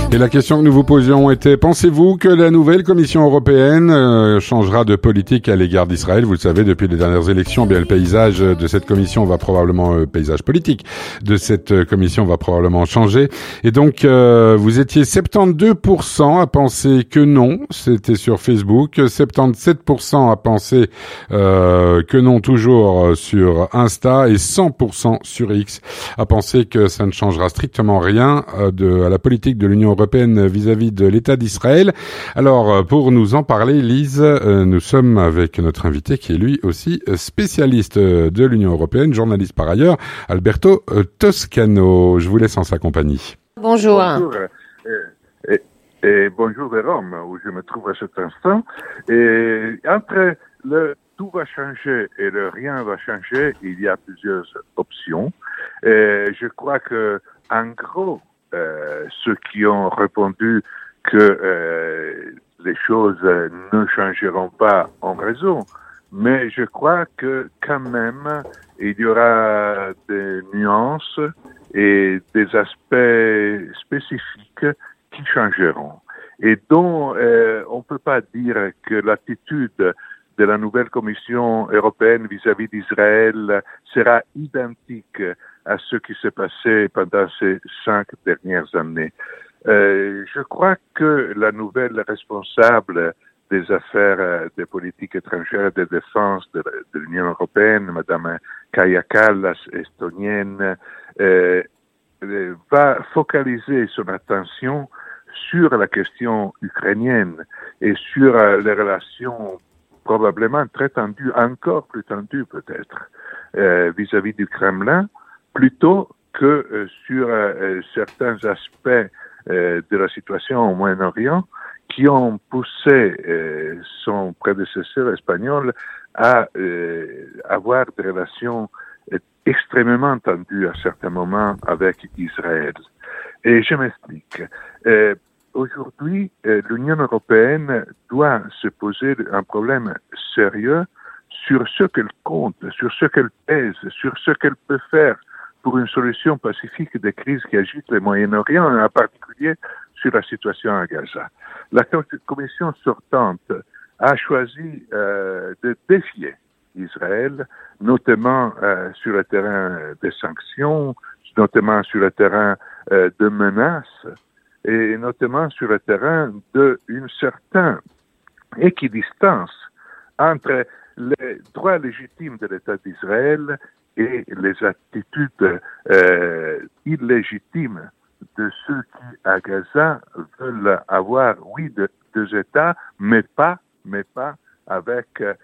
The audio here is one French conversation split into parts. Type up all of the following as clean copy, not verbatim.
Et la question que nous vous posions était, pensez-vous que la nouvelle Commission européenne changera de politique à l'égard d'Israël? Vous le savez, depuis les dernières élections, bien le paysage de cette commission va probablement, paysage politique de cette commission va probablement changer. Et donc, vous étiez 72% à penser que non, c'était sur Facebook, 77% à penser que non toujours sur Insta et 100% sur X à penser que ça ne changera strictement rien à la politique de l'Union européenne vis-à-vis de l'État d'Israël. Alors, pour nous en parler, Lise, nous sommes avec notre invité qui est lui aussi spécialiste de l'Union européenne, journaliste par ailleurs, Alberto Toscano. Je vous laisse en sa compagnie. Bonjour. Bonjour. Et bonjour Rome, où je me trouve à cet instant. Et entre le tout va changer et le rien va changer, il y a plusieurs options. Et je crois que, en gros, ceux qui ont répondu que les choses ne changeront pas ont raison, mais je crois que quand même il y aura des nuances et des aspects spécifiques qui changeront et dont on peut pas dire que l'attitude de la nouvelle Commission européenne vis-à-vis d'Israël sera identique à ce qui s'est passé pendant ces 5 dernières années. Je crois que la nouvelle responsable des affaires des politiques étrangères et de défense de l'Union européenne, Madame Kaja Kallas, estonienne, va focaliser son attention sur la question ukrainienne et sur les relations probablement très tendues, encore plus tendues peut-être, vis-à-vis du Kremlin, plutôt que sur certains aspects de la situation au Moyen-Orient qui ont poussé son prédécesseur espagnol à avoir des relations extrêmement tendues à certains moments avec Israël. Et je m'explique. Aujourd'hui, l'Union européenne doit se poser un problème sérieux sur ce qu'elle compte, sur ce qu'elle pèse, sur ce qu'elle peut faire pour une solution pacifique des crises qui agitent le Moyen-Orient, en particulier sur la situation à Gaza. La commission sortante a choisi de défier Israël, notamment sur le terrain des sanctions, notamment sur le terrain de menaces, et notamment sur le terrain d'une certaine équidistance entre les droits légitimes de l'État d'Israël et les attitudes illégitimes de ceux qui, à Gaza, veulent avoir, oui, deux États, mais pas avec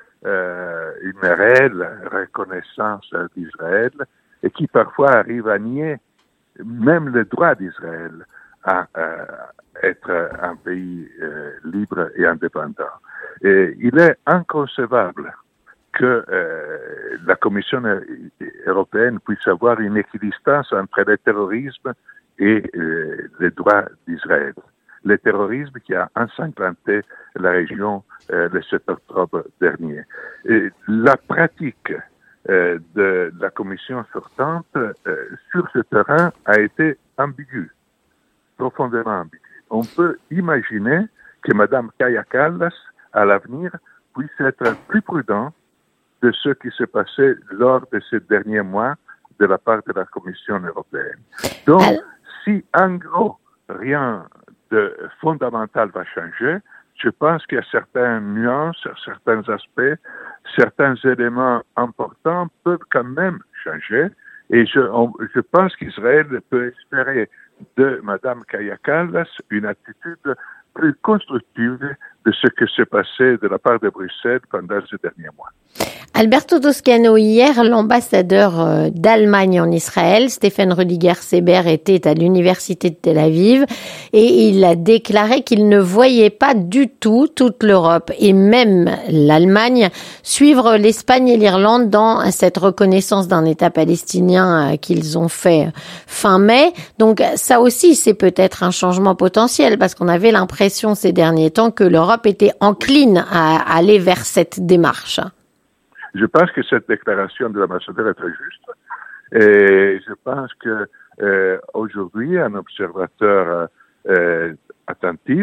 une réelle reconnaissance d'Israël, et qui parfois arrivent à nier même le droit d'Israël à être un pays libre et indépendant. Et il est inconcevable que la Commission européenne puisse avoir une équidistance entre le terrorisme et les droits d'Israël. Le terrorisme qui a ensanglanté la région le 7 octobre dernier. Et la pratique de la Commission sortante sur ce terrain a été ambiguë, profondément ambiguë. On peut imaginer que Mme Kaja Kallas, à l'avenir, puisse être plus prudente de ce qui s'est passé lors de ces derniers mois de la part de la Commission européenne. Donc, si en gros, rien de fondamental va changer, je pense qu'il y a certaines nuances, certains aspects, certains éléments importants peuvent quand même changer. Et je pense qu'Israël peut espérer de Mme Kaja Kallas une attitude plus constructive de ce qui s'est passé de la part de Bruxelles pendant ces derniers mois. Alberto Toscano, hier, l'ambassadeur d'Allemagne en Israël, Steffen Rüdiger-Seeber, était à l'université de Tel Aviv et il a déclaré qu'il ne voyait pas du tout toute l'Europe et même l'Allemagne suivre l'Espagne et l'Irlande dans cette reconnaissance d'un État palestinien qu'ils ont fait fin mai. Donc ça aussi, c'est peut-être un changement potentiel parce qu'on avait l'impression ces derniers temps que l'Europe était encline à aller vers cette démarche. Je pense que cette déclaration de l'ambassadeur est très juste et je pense que aujourd'hui un observateur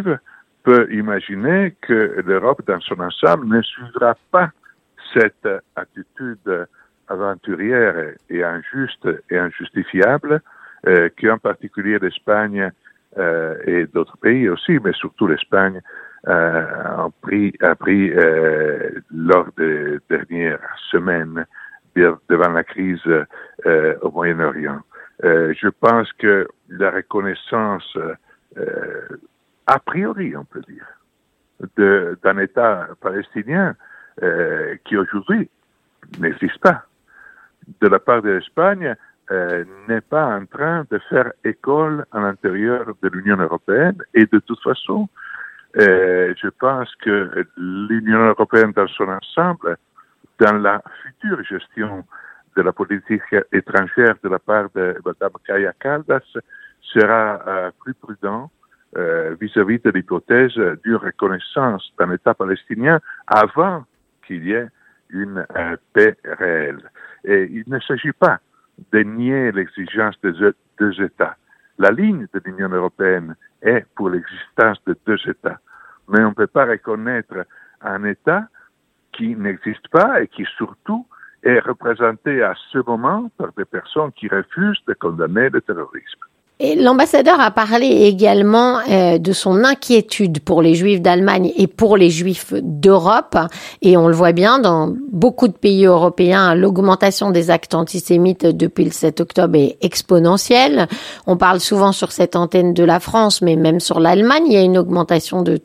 législatives peut imaginer que l'Europe dans son ensemble ne suivra pas cette attitude aventurière et injuste et injustifiable qui en particulier l'Espagne et d'autres pays aussi, mais surtout l'Espagne, a pris lors des dernières semaines devant la crise au Moyen-Orient. Je pense que la reconnaissance, a priori, on peut dire, d'un État palestinien qui aujourd'hui n'existe pas, de la part de l'Espagne, n'est pas en train de faire école à l'intérieur de l'Union européenne. Et de toute façon, je pense que l'Union européenne dans son ensemble, dans la future gestion de la politique étrangère de la part de Mme Kaja Kallas, sera plus prudent vis-à-vis de l'hypothèse d'une reconnaissance d'un État palestinien avant qu'il y ait une paix réelle. Et il ne s'agit pas de nier l'exigence des deux États. La ligne de l'Union européenne est pour l'existence de deux États. Mais on ne peut pas reconnaître un État qui n'existe pas et qui surtout est représenté à ce moment par des personnes qui refusent de condamner le terrorisme. Et l'ambassadeur a parlé également de son inquiétude pour les Juifs d'Allemagne et pour les Juifs d'Europe. Et on le voit bien, dans beaucoup de pays européens, l'augmentation des actes antisémites depuis le 7 octobre est exponentielle. On parle souvent sur cette antenne de la France, mais même sur l'Allemagne, il y a une augmentation de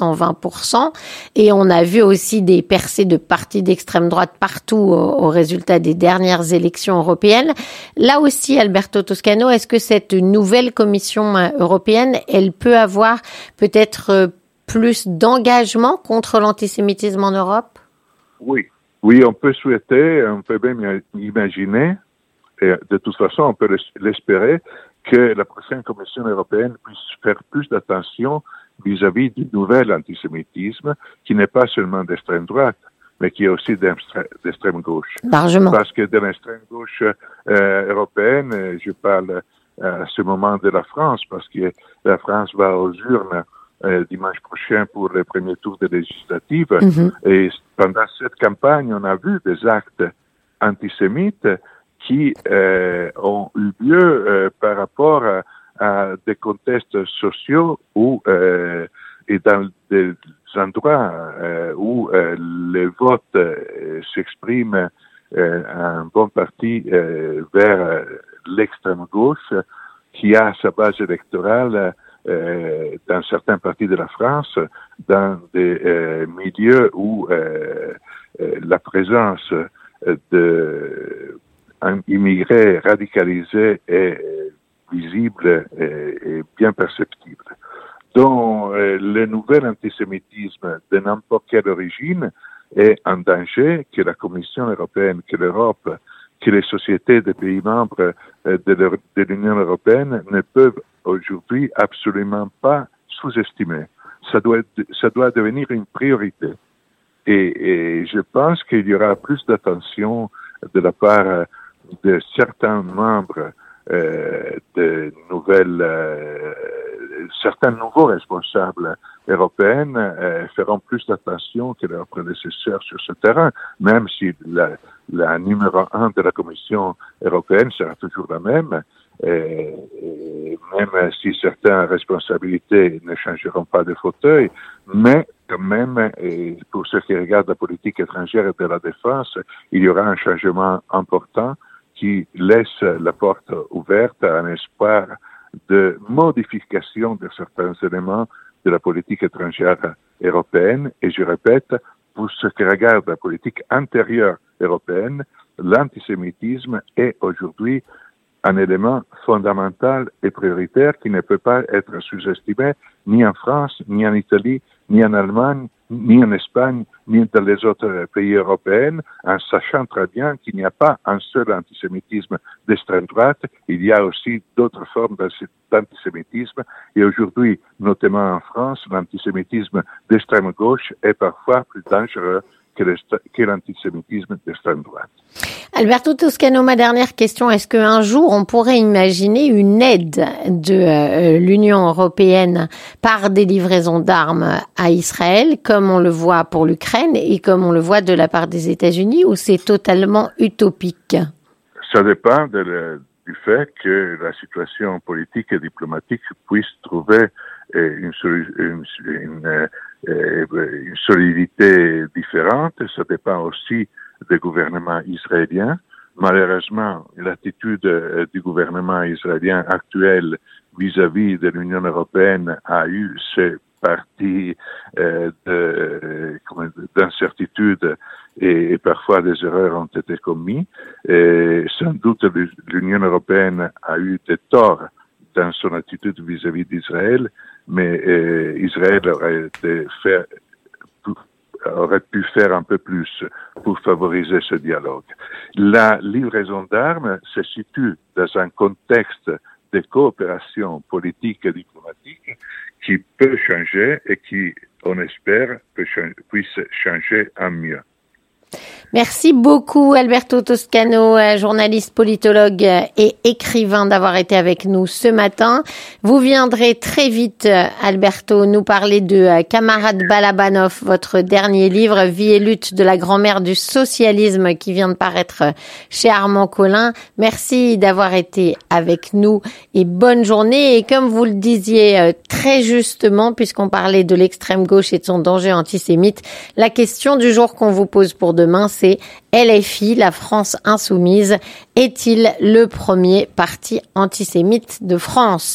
320%. Et on a vu aussi des percées de partis d'extrême droite partout au résultat des dernières élections européennes. Là aussi, Alberto Toscano, est-ce que cette nouvelle Commission européenne, elle peut avoir peut-être plus d'engagement contre l'antisémitisme en Europe? Oui, on peut souhaiter, on peut même imaginer, et de toute façon, on peut l'espérer, que la prochaine Commission européenne puisse faire plus d'attention vis-à-vis du nouvel antisémitisme, qui n'est pas seulement d'extrême droite, mais qui est aussi d'extrême gauche. Largement. Parce que de l'extrême gauche européenne, je parle à ce moment de la France, parce que la France va aux urnes dimanche prochain pour le premier tour des législatives. Mm-hmm. Et pendant cette campagne, on a vu des actes antisémites qui ont eu lieu par rapport à des contextes sociaux où, et dans des endroits où le vote s'exprime en bonne partie vers l'extrême gauche, qui a sa base électorale dans certaines parties de la France, dans des milieux où la présence d'un immigré radicalisé est visible et bien perceptible. Donc, le nouvel antisémitisme de n'importe quelle origine est un danger que la Commission européenne, que l'Europe, que les sociétés des pays membres de l'Union européenne ne peuvent aujourd'hui absolument pas sous-estimer. Ça doit devenir une priorité. Et je pense qu'il y aura plus d'attention de la part de certains membres certains nouveaux responsables européens feront plus d'attention que leurs prédécesseurs sur ce terrain, même si la numéro 1 de la Commission européenne sera toujours la même, et même si certaines responsabilités ne changeront pas de fauteuil, mais quand même, et pour ceux qui regardent la politique étrangère et de la défense, il y aura un changement important qui laisse la porte ouverte à un espoir de modification de certains éléments de la politique étrangère européenne. Et je répète, pour ceux qui regardent la politique intérieure européenne, l'antisémitisme est aujourd'hui un élément fondamental et prioritaire qui ne peut pas être sous-estimé ni en France, ni en Italie, ni en Allemagne, ni en Espagne, ni dans les autres pays européens, en sachant très bien qu'il n'y a pas un seul antisémitisme d'extrême droite, il y a aussi d'autres formes d'antisémitisme, et aujourd'hui, notamment en France, l'antisémitisme d'extrême gauche est parfois plus dangereux que l'antisémitisme d'extrême droite. Alberto Toscano, ma dernière question, est-ce qu'un jour on pourrait imaginer une aide de l'Union européenne par des livraisons d'armes à Israël, comme on le voit pour l'Ukraine et comme on le voit de la part des États-Unis, ou c'est totalement utopique? Ça dépend du fait que la situation politique et diplomatique puisse trouver une solidité différente. Ça dépend aussi des gouvernements israéliens. Malheureusement, l'attitude du gouvernement israélien actuel vis-à-vis de l'Union européenne a eu ses parties d'incertitude et parfois des erreurs ont été commises. Et sans doute, l'Union européenne a eu des torts dans son attitude vis-à-vis d'Israël, mais Israël aurait pu faire un peu plus pour favoriser ce dialogue. La livraison d'armes se situe dans un contexte de coopération politique et diplomatique qui peut changer et qui, on espère, puisse changer en mieux. Merci beaucoup Alberto Toscano, journaliste, politologue et écrivain, d'avoir été avec nous ce matin. Vous viendrez très vite, Alberto, nous parler de Camarade Balabanov, votre dernier livre, Vie et lutte de la grand-mère du socialisme, qui vient de paraître chez Armand Collin. Merci d'avoir été avec nous et bonne journée. Et comme vous le disiez très justement, puisqu'on parlait de l'extrême gauche et de son danger antisémite, la question du jour qu'on vous pose pour demain, c'est LFI, la France insoumise, est-il le premier parti antisémite de France ?